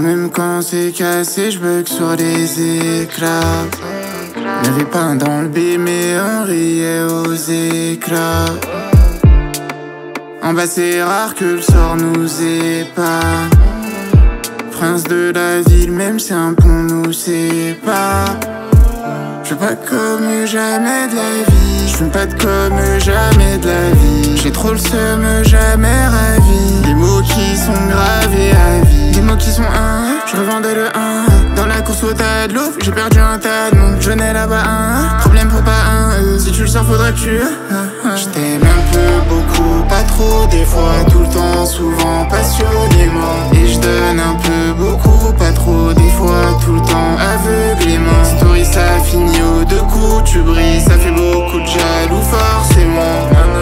même quand c'est cassé, je bug sur les éclats. N'avait pas dans le B, mais on riait aux éclats. En bas, c'est rare que le sort nous épargne. Prince de la ville, même si un pont nous sépare. Je veux pas comme jamais de la vie. Je fume pas de comme jamais de la vie. J'ai trop le seum, jamais ravi. Des mots qui sont gravés à vie. Des mots qui sont je revendais le 1. Dans la course au tas de l'eau, j'ai perdu un tas de monde. Je n'ai là-bas problème pour pas si tu le sors, faudra que tu Je t'aime un peu, beaucoup, pas trop. Des fois, tout le temps, souvent, passionnément. Et je donne un peu, beaucoup, pas trop. Des fois, tout le temps, aveuglément. Story, ça finit aux deux coups. Tu brilles, ça fait beaucoup de jaloux, forcément.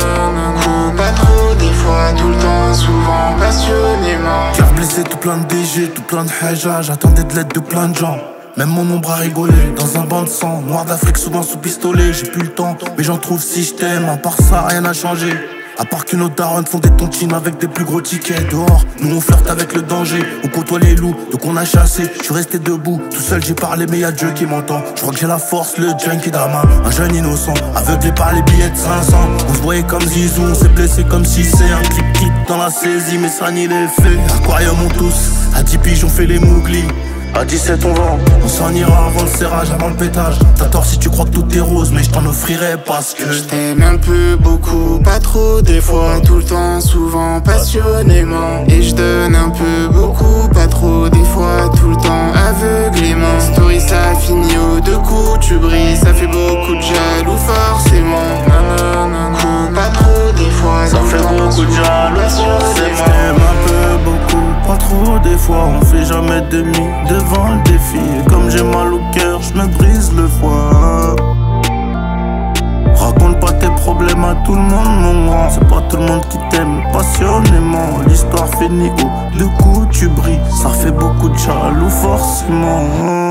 Pas trop, des fois, tout le temps, souvent, passionnément. Cœur blessé, tout plein de DG, tout plein de haja. J'attendais de l'aide de plein de gens. Même mon ombre a rigolé, dans un bain de sang. Noir d'Afrique, souvent sous pistolet. J'ai plus le temps, mais j'en trouve si je t'aime. À part ça, rien n'a changé. À part que nos darons font des tontines avec des plus gros tickets. Dehors, nous on flirte avec le danger. On côtoie les loups, donc on a chassé. Je suis resté debout, tout seul j'ai parlé, mais y'a Dieu qui m'entend. Je crois que j'ai la force, le junkie drama. Un jeune innocent, aveuglé par les billets de 500. On se voyait comme Zizou, on s'est blessé comme si c'est un clip dans la saisie, mais ça nie les faits. Aquarium on tous, à 10 piges on fait les mouglis. À 17 on s'en ira avant le serrage, avant le pétage. T'as tort si tu crois que tout est rose, mais je t'en offrirai parce que je t'aime un peu, beaucoup, pas trop. Des fois, tout le temps, souvent, passionnément. Et je donne un peu, beaucoup, pas trop. Des fois, tout le temps, aveuglément. Story, ça finit aux deux coups. Tu brilles, ça fait beaucoup de jaloux, forcément. Pas trop, des fois, ça fait beaucoup de jaloux, forcément. Je t'aime un peu, beaucoup, pas trop. Des fois, on fait jamais demi devant le défi. Et comme j'ai mal au cœur, je me brise le foie. Raconte pas tes problèmes à tout le monde, mon grand. C'est pas tout le monde qui t'aime passionnément. L'histoire finit haut, de coups tu brilles. Ça fait beaucoup de jaloux, forcément.